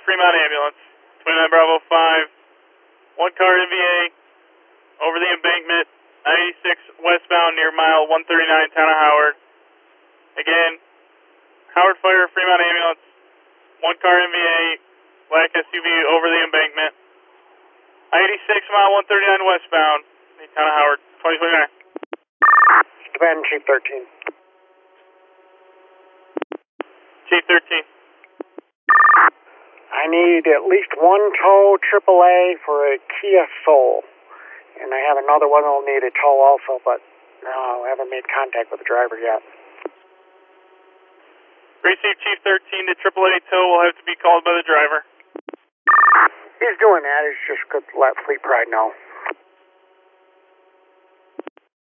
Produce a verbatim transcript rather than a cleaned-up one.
Fremont ambulance. twenty-nine Bravo five. One car N V A over the embankment, ninety-six westbound near mile one thirty-nine, town of Howard. Again, Howard Fire, Fremont ambulance. One car N V A, black S U V over the embankment. eighty-six mile one thirty-nine westbound, town of Howard, twenty twenty-nine. Command Chief thirteen. Chief thirteen. I need at least one tow triple A for a Kia Soul. And I have another one that will need a tow also, but no, I haven't made contact with the driver yet. Received Chief thirteen, the triple A tow will have to be called by the driver. He's doing that. He's just good to let Fleet Pride know.